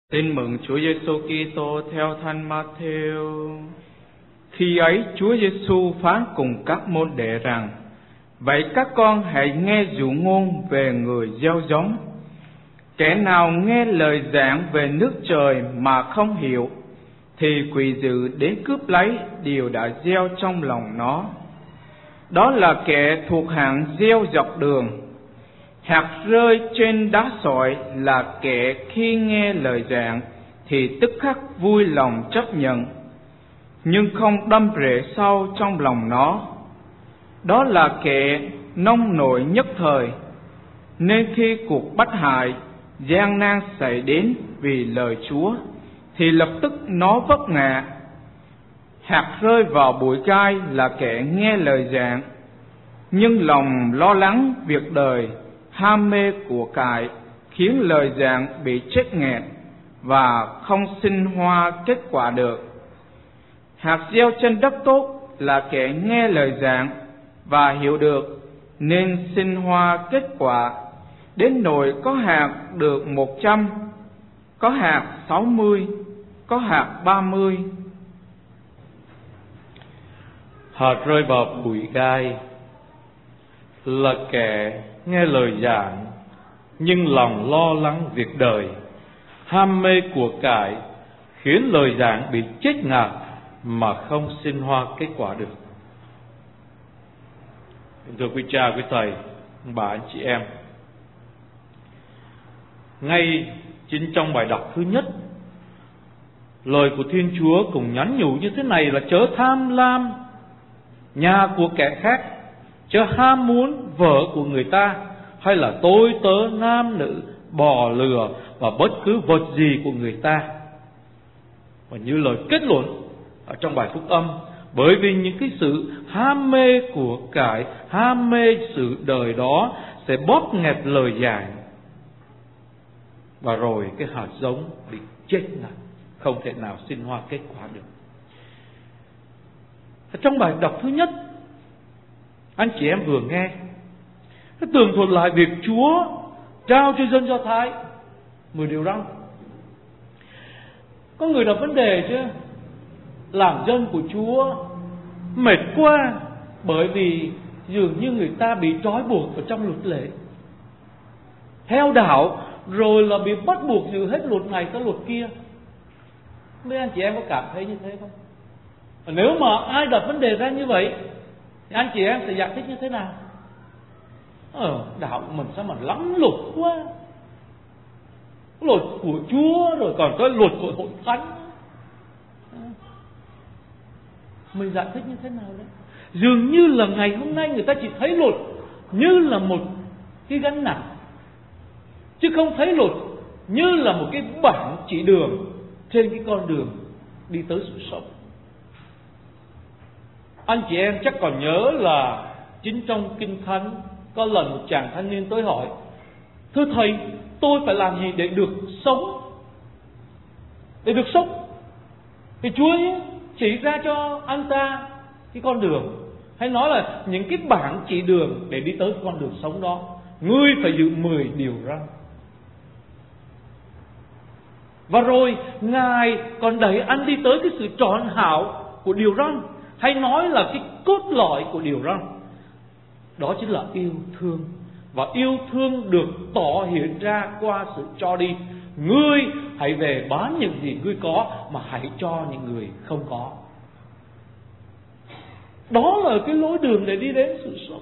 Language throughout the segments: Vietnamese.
Tin mừng Chúa Giêsu Kitô theo Thánh Ma-thêu. Khi ấy Chúa Giêsu phán cùng các môn đệ rằng: vậy các con hãy nghe dụ ngôn về người gieo giống. Kẻ nào nghe lời giảng về nước trời mà không hiểu, thì quỷ dữ đến cướp lấy điều đã gieo trong lòng nó. Đó là kẻ thuộc hạng gieo dọc đường. Hạt rơi trên đá sỏi là kẻ khi nghe lời giảng thì tức khắc vui lòng chấp nhận, nhưng không đâm rễ sâu trong lòng nó. Đó là kẻ nông nổi nhất thời, nên khi cuộc bắt hại gian nan xảy đến vì lời Chúa thì lập tức nó vấp ngã. Hạt rơi vào bụi gai là kẻ nghe lời giảng, nhưng lòng lo lắng việc đời, ham mê của cải khiến lời giảng bị chết nghẹt và không sinh hoa kết quả được. Hạt gieo trên đất tốt là kẻ nghe lời giảng và hiểu được, nên sinh hoa kết quả, đến nỗi có hạt được 100, có hạt 60, có hạt 30. Hạt rơi vào bụi gai là kẻ nghe lời giảng, nhưng lòng lo lắng việc đời, ham mê của cải khiến lời giảng bị chết ngạt mà không sinh hoa kết quả được. Thưa quý cha, quý thầy, bà, anh chị em, ngay chính trong bài đọc thứ nhất, lời của Thiên Chúa cũng nhắn nhủ như thế này là: chớ tham lam nhà của kẻ khác, chớ ham muốn vợ của người ta, hay là tôi tớ nam nữ, bò lừa và bất cứ vật gì của người ta. Và như lời kết luận ở trong bài phúc âm, bởi vì những cái sự ham mê của cải, ham mê sự đời đó sẽ bóp nghẹt lời giảng, và rồi cái hạt giống bị chết ngạt, không thể nào sinh hoa kết quả được. Trong bài đọc thứ nhất, anh chị em vừa nghe, nó tường thuật lại việc Chúa trao cho dân Do Thái 10 điều răn. Có người đặt vấn đề chứ, làm dân của Chúa mệt quá, bởi vì dường như người ta bị trói buộc vào trong luật lệ, theo đạo, rồi là bị bắt buộc giữ hết luật này tới luật kia. Mấy anh chị em có cảm thấy như thế không? Nếu mà ai đặt vấn đề ra như vậy, thì anh chị em sẽ giải thích như thế nào? Đạo mình sao mà lắm luật quá, luật của Chúa rồi còn có luật của hội thánh. Mình giải thích như thế nào đấy? Dường như là ngày hôm nay người ta chỉ thấy luật như là một cái gánh nặng, chứ không thấy luật như là một cái bảng chỉ đường trên cái con đường đi tới sự sống. Anh chị em chắc còn nhớ là chính trong Kinh Thánh có lần một chàng thanh niên tới hỏi: thưa thầy, tôi phải làm gì để được sống? Để được sống thì Chúa chỉ ra cho anh ta cái con đường, hay nói là những cái bảng chỉ đường để đi tới con đường sống đó. Ngươi phải giữ 10 điều răn. Và rồi Ngài còn đẩy anh đi tới cái sự trọn hảo của điều răn, hay nói là cái cốt lõi của điều răn. Đó chính là yêu thương. Và yêu thương được tỏ hiện ra qua sự cho đi. Ngươi hãy về bán những gì ngươi có, mà hãy cho những người không có. Đó là cái lối đường để đi đến sự sống.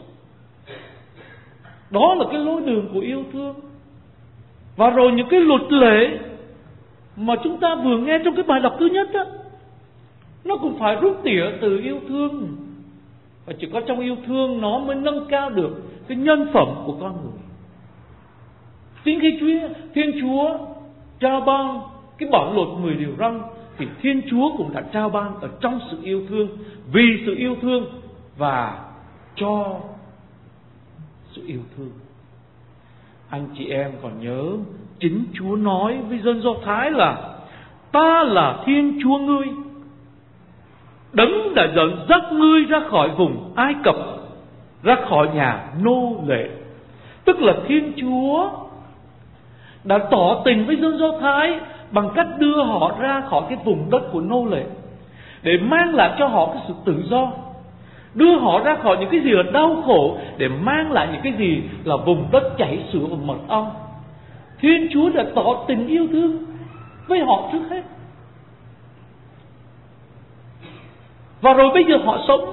Đó là cái lối đường của yêu thương. Và rồi những cái luật lệ mà chúng ta vừa nghe trong cái bài đọc thứ nhất đó, nó cũng phải rút tỉa từ yêu thương. Và chỉ có trong yêu thương nó mới nâng cao được cái nhân phẩm của con người. Chính khi Thiên Chúa trao ban cái bản luật 10 điều răn, thì Thiên Chúa cũng đã trao ban ở trong sự yêu thương, vì sự yêu thương và cho sự yêu thương. Anh chị em còn nhớ chính Chúa nói với dân Do Thái là: ta là Thiên Chúa ngươi, đấng đã dẫn dắt ngươi ra khỏi vùng Ai Cập, ra khỏi nhà nô lệ. Tức là Thiên Chúa đã tỏ tình với dân Do Thái bằng cách đưa họ ra khỏi cái vùng đất của nô lệ, để mang lại cho họ cái sự tự do, đưa họ ra khỏi những cái gì là đau khổ, để mang lại những cái gì là vùng đất chảy sữa và mật ong. Thiên Chúa đã tỏ tình yêu thương với họ trước hết, và rồi bây giờ họ sống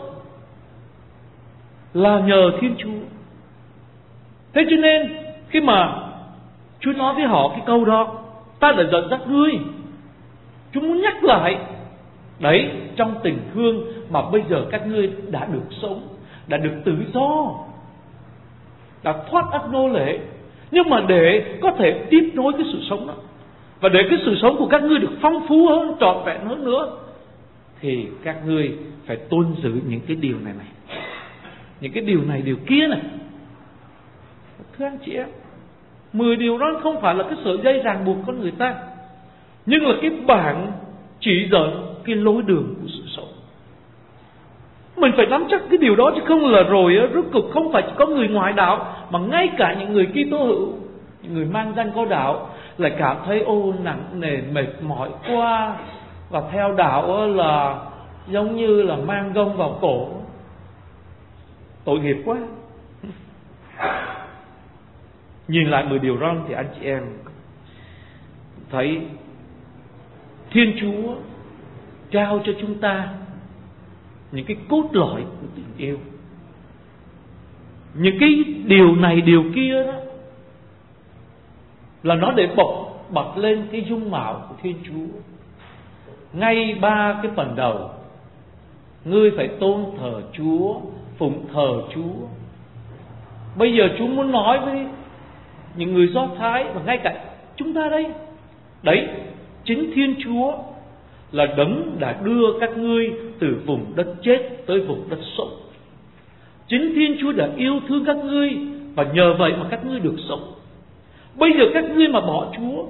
là nhờ Thiên Chúa. Thế cho nên khi mà Chúa nói với họ cái câu đó, ta đã dẫn dắt ngươi, Chúa muốn nhắc lại đấy, trong tình thương mà bây giờ các ngươi đã được sống, đã được tự do, đã thoát ách nô lệ. Nhưng mà để có thể tiếp nối cái sự sống đó, và để cái sự sống của các ngươi được phong phú hơn, trọn vẹn hơn nữa, thì các ngươi phải tuân giữ những cái điều này, những cái điều này, điều kia này. Thưa anh chị em, 10 điều đó không phải là cái sợi dây ràng buộc con người ta, nhưng là cái bảng chỉ dẫn cái lối đường của sự sống. Mình phải nắm chắc cái điều đó, chứ không là rồi rốt cuộc không phải chỉ có người ngoại đạo, mà ngay cả những người Kitô hữu, những người mang danh có đạo lại cảm thấy nặng nề mệt mỏi quá, và theo đạo là giống như là mang gông vào cổ, tội nghiệp quá. Nhìn lại 10 điều đó thì anh chị em thấy Thiên Chúa trao cho chúng ta những cái cốt lõi của tình yêu. Những cái điều này điều kia đó là nó để bật lên cái dung mạo của Thiên Chúa. Ngay 3 cái phần đầu: ngươi phải tôn thờ Chúa, phụng thờ Chúa. Bây giờ Chúa muốn nói với những người Do Thái và ngay cả chúng ta đây, đấy, chính Thiên Chúa là đấng đã đưa các ngươi từ vùng đất chết tới vùng đất sống. Chính Thiên Chúa đã yêu thương các ngươi, và nhờ vậy mà các ngươi được sống. Bây giờ các ngươi mà bỏ Chúa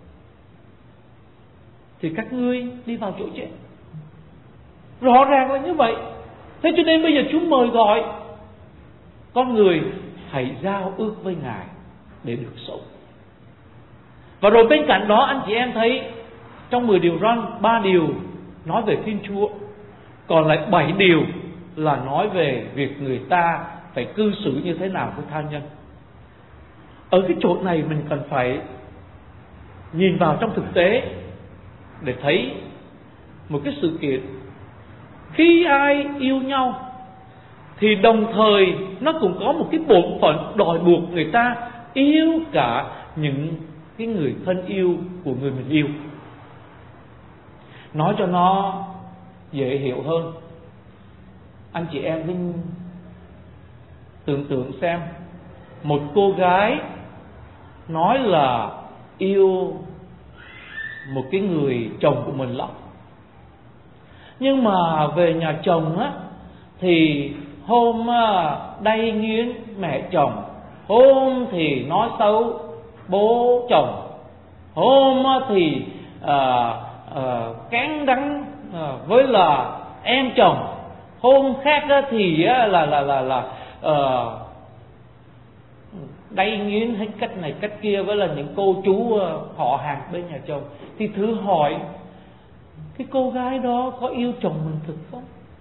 thì các ngươi đi vào chỗ chết, rõ ràng là như vậy. Thế cho nên bây giờ Chúa mời gọi con người hãy giao ước với Ngài để được sống. Và rồi bên cạnh đó anh chị em thấy trong 10 điều răn, 3 điều nói về Thiên Chúa, còn lại 7 điều là nói về việc người ta phải cư xử như thế nào với tha nhân. Ở cái chỗ này mình cần phải nhìn vào trong thực tế để thấy một cái sự kiện. Khi ai yêu nhau thì đồng thời nó cũng có một cái bổn phận đòi buộc người ta yêu cả những cái người thân yêu của người mình yêu. Nói cho nó dễ hiểu hơn, anh chị em nên tưởng tượng xem, một cô gái nói là yêu một cái người chồng của mình lắm, nhưng mà về nhà chồng á thì hôm đay nghiến mẹ chồng, hôm thì nói xấu bố chồng, hôm thì cán đắng với là em chồng, hôm khác thì là đay nghiến hết cách này cách kia với là những cô chú họ hàng bên nhà chồng. Thì thử hỏi cái cô gái đó có yêu chồng mình thực không?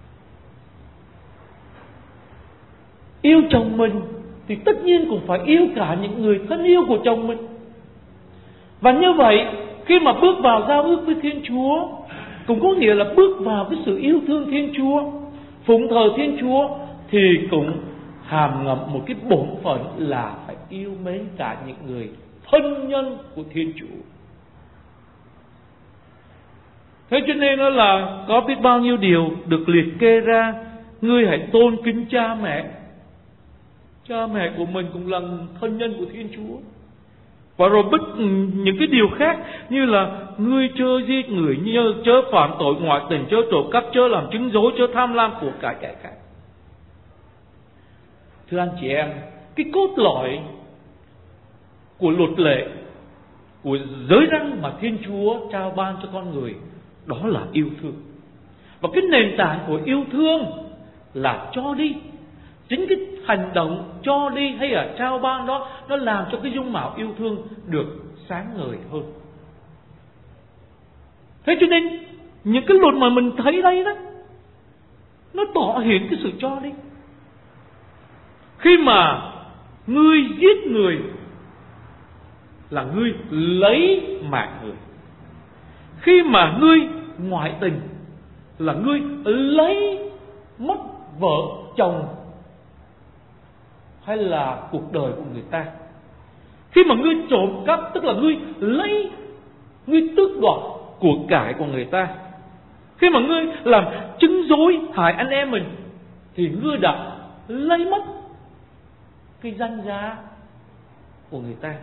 Yêu chồng mình thì tất nhiên cũng phải yêu cả những người thân yêu của chồng mình. Và như vậy, khi mà bước vào giao ước với Thiên Chúa, cũng có nghĩa là bước vào cái sự yêu thương Thiên Chúa, phụng thờ Thiên Chúa, thì cũng hàm ngậm một cái bổn phận là phải yêu mến cả những người thân nhân của Thiên Chúa. Thế cho nên đó là có biết bao nhiêu điều được liệt kê ra. Ngươi hãy tôn kính cha mẹ. Cha mẹ của mình cũng là thân nhân của Thiên Chúa. Và rồi những cái điều khác như là ngươi chớ giết người, chớ phạm tội ngoại tình, chớ trộm cắp, chớ làm chứng dối, chớ tham lam của cải kẻ khác. Thưa anh chị em, cái cốt lõi của luật lệ, của giới răn mà Thiên Chúa trao ban cho con người, đó là yêu thương. Và cái nền tảng của yêu thương là cho đi. Chính cái hành động cho đi hay là trao ban đó, nó làm cho cái dung mạo yêu thương được sáng ngời hơn. Thế cho nên những cái luật mà mình thấy đây đó, nó tỏ hiện cái sự cho đi. Khi mà ngươi giết người là ngươi lấy mạng người. Khi mà ngươi ngoại tình là ngươi lấy mất vợ chồng hay là cuộc đời của người ta. Khi mà ngươi trộm cắp tức là ngươi lấy, ngươi tước đoạt của cải của người ta. Khi mà ngươi làm chứng dối hại anh em mình thì ngươi đã lấy mất cái danh giá của người ta.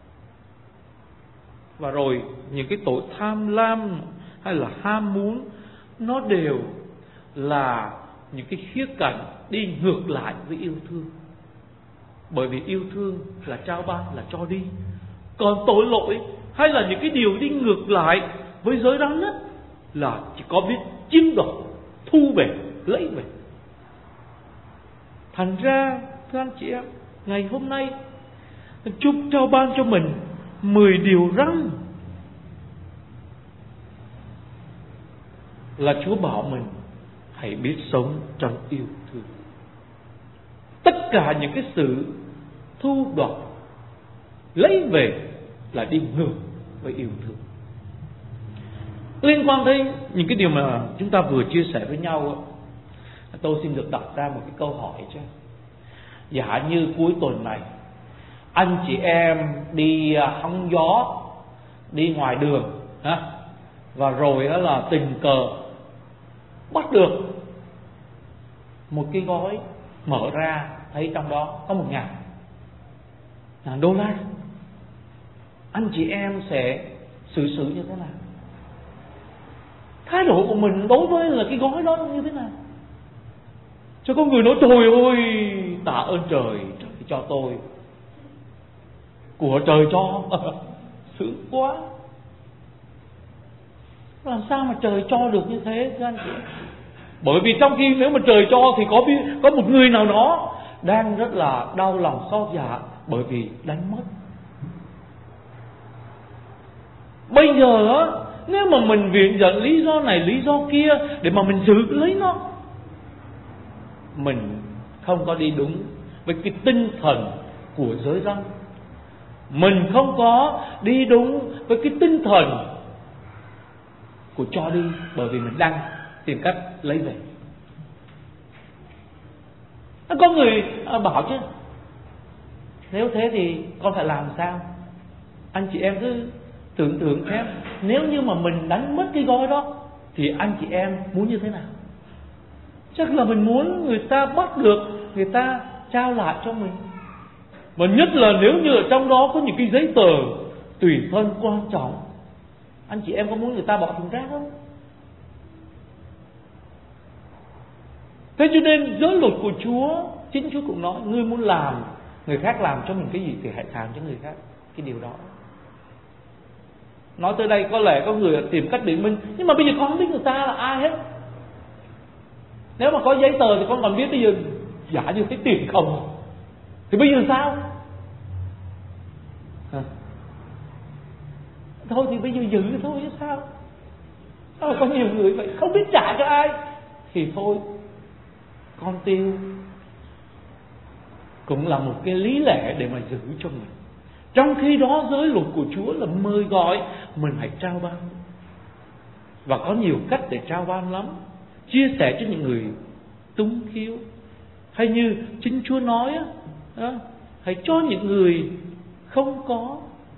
Và rồi những cái tội tham lam hay là ham muốn, nó đều là những cái khía cạnh đi ngược lại với yêu thương. Bởi vì yêu thương là trao ban, là cho đi. Còn tội lỗi hay là những cái điều đi ngược lại với giới rắn á, là chỉ có biết chiếm đoạt, thu về, lấy về. Thành ra thưa anh chị em, ngày hôm nay Chúa trao ban cho mình 10 điều răn, là Chúa bảo mình hãy biết sống trong yêu thương. Tất cả những cái sự thu đoạt, lấy về là đi ngược với yêu thương. Liên quan tới những cái điều mà chúng ta vừa chia sẻ với nhau, tôi xin được đặt ra một cái câu hỏi cho. Giả như cuối tuần này anh chị em đi hóng gió, đi ngoài đường và rồi đó là tình cờ bắt được một cái gói, mở ra thấy trong đó có $1,000. Anh chị em sẽ xử như thế nào? Thái độ của mình đối với là cái gói đó như thế nào? Cho có người nói trời ơi, tạ ơn trời, trời cho tôi, của trời cho, sướng quá. Làm sao mà trời cho được như thế thưa anh chị? Bởi vì trong khi nếu mà trời cho thì có một người nào đó đang rất là đau lòng xót dạ bởi vì đánh mất. Bây giờ nếu mà mình viện dẫn lý do này lý do kia để mà mình giữ lấy nó, mình không có đi đúng với cái tinh thần của giới răn. Mình không có đi đúng với cái tinh thần của cho đi, bởi vì mình đang tìm cách lấy về. Có người bảo chứ, nếu thế thì con phải làm sao? Anh chị em cứ tưởng tượng xem, nếu như mà mình đánh mất cái gói đó thì anh chị em muốn như thế nào? Chắc là mình muốn người ta bắt được, người ta trao lại cho mình. Mà nhất là nếu như ở trong đó có những cái giấy tờ tùy thân quan trọng, anh chị em có muốn người ta bỏ thùng rác không? Thế cho nên giới luật của Chúa, chính Chúa cũng nói, ngươi muốn làm người khác làm cho mình cái gì thì hãy làm cho người khác cái điều đó. Nói tới đây có lẽ có người tìm cách biện minh, nhưng mà bây giờ con không biết người ta là ai hết. Nếu mà có giấy tờ thì con còn biết, bây giờ giả như thấy tiền không thì bây giờ sao? Thôi thì bây giờ giữ thôi chứ sao? Có nhiều người vậy không biết trả cho ai thì thôi con tiêu, cũng là một cái lý lẽ để mà giữ cho mình. Trong khi đó giới luật của Chúa là mời gọi mình hãy trao ban, và có nhiều cách để trao ban lắm. Chia sẻ cho những người túng thiếu, hay như chính Chúa nói hãy cho những người không có.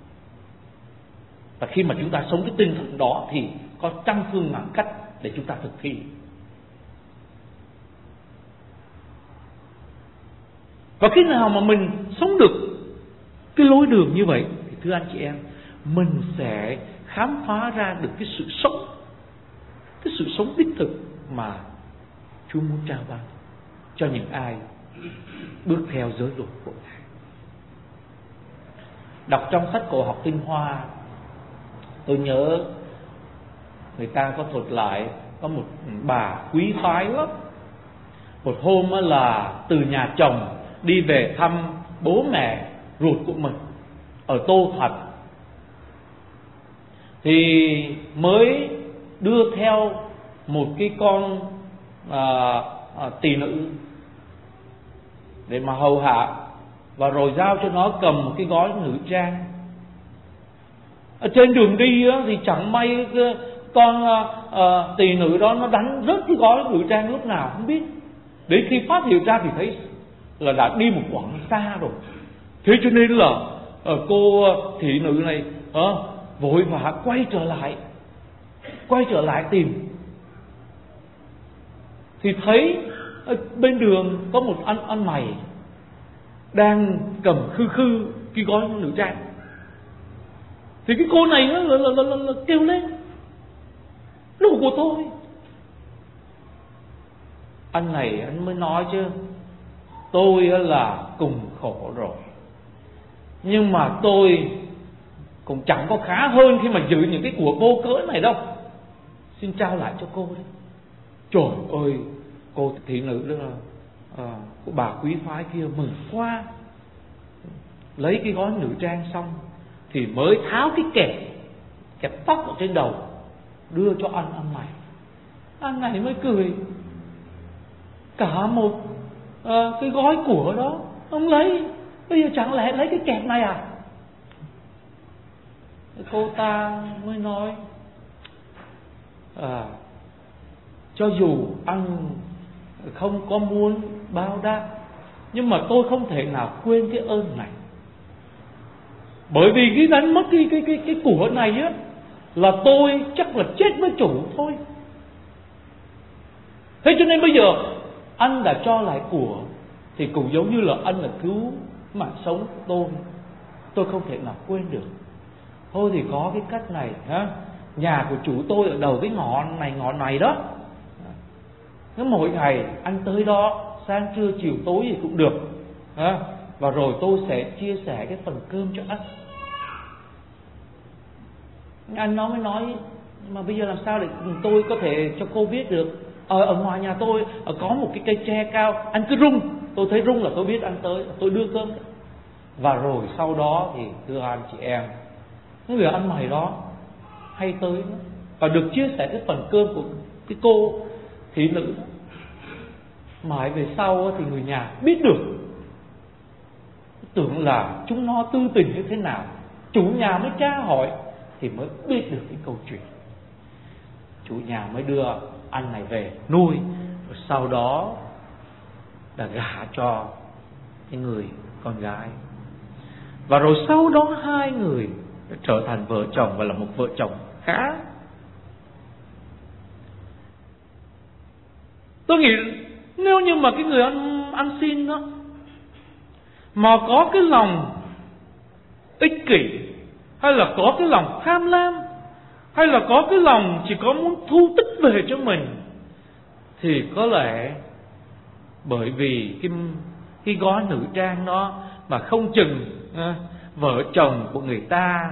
Và khi mà chúng ta sống cái tinh thần đó thì có trăm phương ngàn cách để chúng ta thực thi. Và khi nào mà mình sống được cái lối đường như vậy thì thưa anh chị em, mình sẽ khám phá ra được cái sự sống đích thực mà Chúa muốn trao ban cho những ai bước theo giới luật của Ngài. Đọc trong sách Cổ học Tinh Hoa, tôi nhớ người ta có thuật lại có một bà quý phái lắm. Một hôm là từ nhà chồng đi về thăm bố mẹ ruột của mình ở Tô Thành, thì mới đưa theo một cái con tỳ nữ để mà hầu hạ, và rồi giao cho nó cầm một cái gói nữ trang. Ở trên đường đi á, thì chẳng may con tỳ nữ đó nó đánh rớt cái gói nữ trang lúc nào không biết. Đến khi phát hiện ra thì thấy là đã đi một quãng xa rồi. Thế cho nên là cô thị nữ này vội vã quay trở lại tìm. Thì thấy bên đường có một anh mày đang cầm khư cái gói nữ trang. Thì cái cô này là kêu lên: "Đồ của tôi." Anh này anh mới nói chứ: "Tôi là cùng khổ rồi, nhưng mà tôi cũng chẳng có khá hơn khi mà giữ những cái của vô cớ này đâu. Xin trao lại cho cô đấy." Trời ơi, cô thị nữ đó là của bà quý phái kia mừng quá, lấy cái gói nữ trang xong thì mới tháo cái kẹp tóc ở trên đầu đưa cho anh này. Anh này mới cười: "Cả một cái gói của đó ông lấy, bây giờ chẳng lẽ lấy cái kẹp này à?" Cô ta mới nói: "Cho dù anh không có muốn báo đáp, nhưng mà tôi không thể nào quên cái ơn này. Bởi vì cái đánh mất cái của này á, là tôi chắc là chết với chủ thôi. Thế cho nên bây giờ anh đã cho lại của thì cũng giống như là anh là cứu mạng sống của tôi không thể nào quên được. Thôi thì có cái cách này ha, nhà của chủ tôi ở đầu cái ngõ này đó. Nếu mỗi ngày anh tới đó sáng trưa chiều tối gì cũng được ha, và rồi tôi sẽ chia sẻ cái phần cơm cho anh." Anh nó mới nói: "Mà bây giờ làm sao để tôi có thể cho cô biết được? Ở ngoài nhà tôi có một cái cây tre cao, anh cứ rung, tôi thấy rung là tôi biết anh tới, tôi đưa cơm." Và rồi sau đó thì thưa anh chị em, cái người ăn mày đó hay tới và được chia sẻ cái phần cơm của cái cô thị nữ. Mãi về sau thì người nhà biết được, tưởng là chúng nó tư tình như thế nào, chủ nhà mới tra hỏi thì mới biết được cái câu chuyện. Chủ nhà mới đưa anh này về nuôi, rồi sau đó đã gả cho cái người con gái. Và rồi sau đó hai người đã trở thành vợ chồng và là một vợ chồng khá. Tôi nghĩ nếu như mà cái người ăn xin đó mà có cái lòng ích kỷ, hay là có cái lòng tham lam, hay là có cái lòng chỉ có muốn thu tích về cho mình, thì có lẽ bởi vì cái gói nữ trang đó mà không chừng vợ chồng của người ta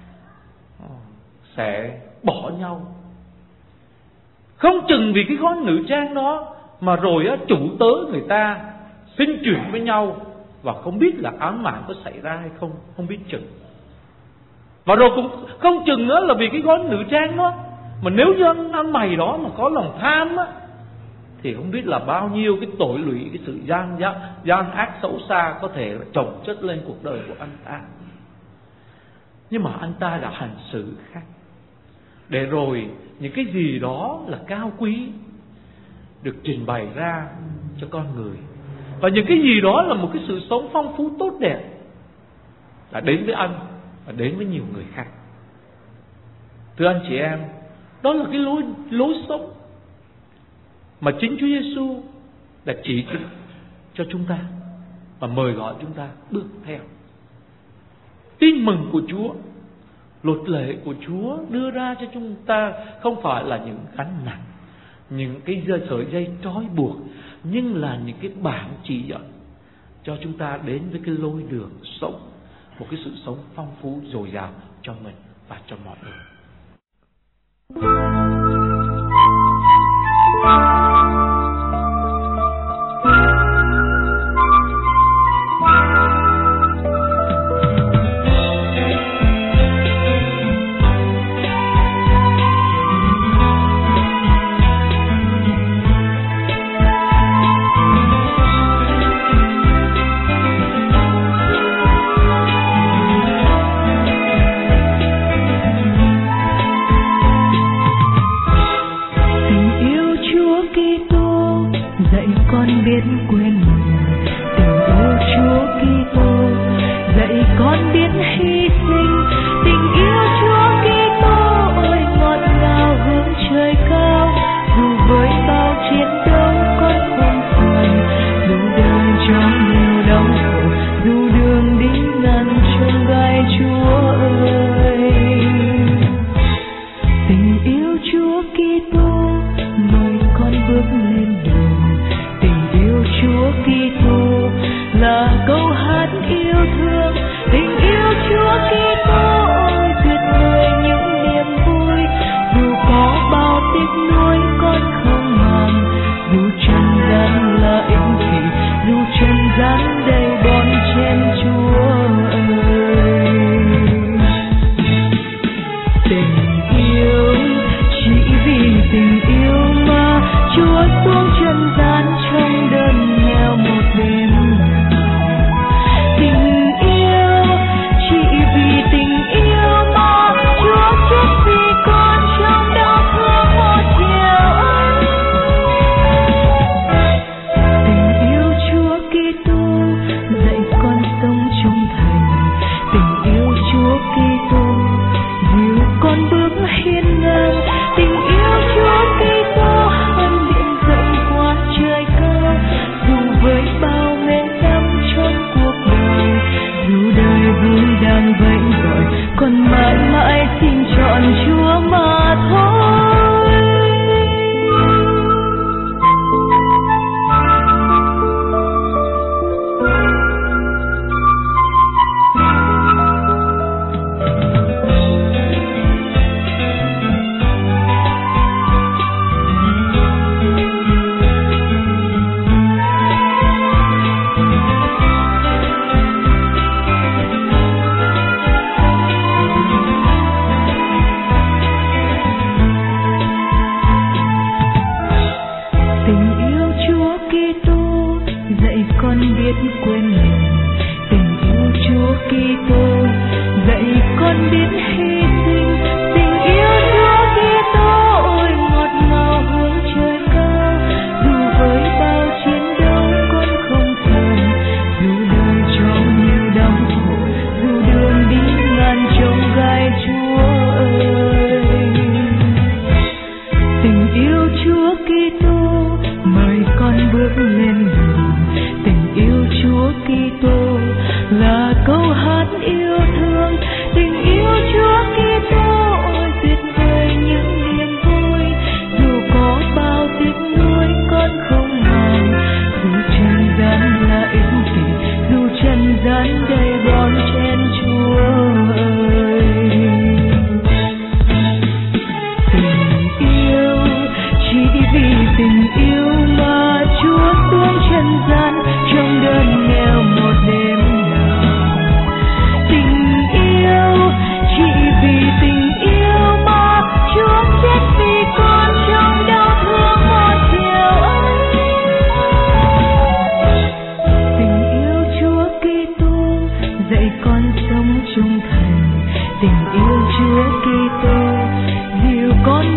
sẽ bỏ nhau. Không chừng vì cái gói nữ trang đó mà rồi chủ tớ người ta sinh chuyển với nhau, và không biết là án mạng có xảy ra hay không, không biết chừng. Và rồi cũng không chừng nữa là vì cái gói nữ trang đó, mà nếu như anh mày đó mà có lòng tham á, thì không biết là bao nhiêu cái tội lụy, cái sự gian ác xấu xa có thể chồng chất lên cuộc đời của anh ta. Nhưng mà anh ta đã hành xử khác, để rồi những cái gì đó là cao quý được trình bày ra cho con người, và những cái gì đó là một cái sự sống phong phú tốt đẹp đã đến với anh và đến với nhiều người khác. Thưa anh chị em, đó là cái lối sống mà chính Chúa Giêsu đã chỉ cho chúng ta và mời gọi chúng ta bước theo. Tin mừng của Chúa, luật lệ của Chúa đưa ra cho chúng ta không phải là những gánh nặng, những cái sợi dây trói buộc, nhưng là những cái bảng chỉ dẫn cho chúng ta đến với cái lối đường sống, một cái sự sống phong phú dồi dào cho mình và cho mọi người.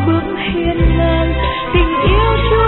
bước hiên ngang, tình yêu Chúa